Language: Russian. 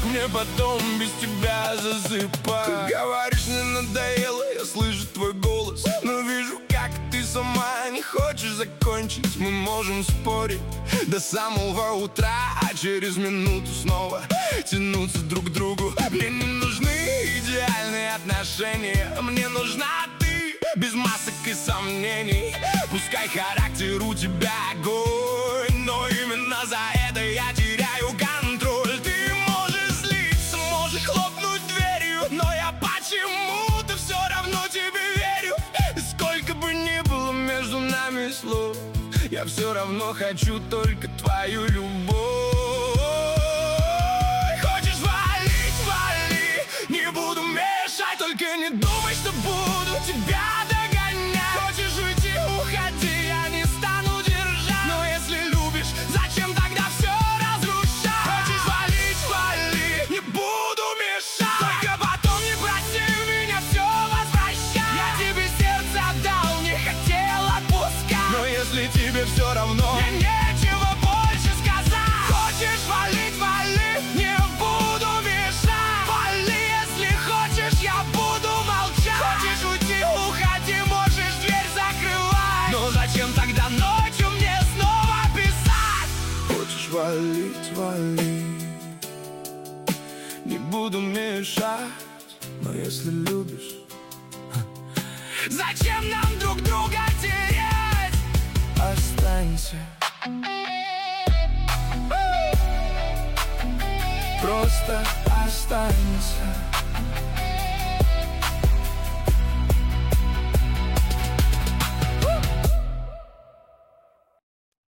мне потом без тебя засыпать. Ты говоришь, мне надоело, я слышу твой голос, но вижу, как ты сама не хочешь закончить. Мы можем спорить до самого утра, а через минуту снова тянуться друг к другу. Мне не нужны идеальные отношения, мне нужна ты, без масок и сомнений. Пускай характер у тебя огонь, но именно за это я теряю контроль. Ты можешь злиться, можешь хлопнуть дверью, но я почему-то все равно тебе верю. Сколько бы ни было между нами слов, я все равно хочу только твою любовь. Хочешь валить, вали, не буду мешать, только не думай, что буду тебя догонять. Хочешь уйти, уходи, я не стану держать, но если любишь, зачем тогда все разрушать? Хочешь валить, вали, не буду мешать, только потом не проси меня все возвращать. Я тебе сердце отдал, не хотел отпускать, но если тебе все равно, мне нечего больше сказать. Хочешь валить, вали, не буду мешать. Вали, если хочешь, я буду молчать. Хочешь уйти, уходи, можешь дверь закрывать, но зачем тогда ночью мне снова писать? Хочешь валить, вали, не буду мешать, но если любишь, зачем нам друг друга терять? Останься, просто останься.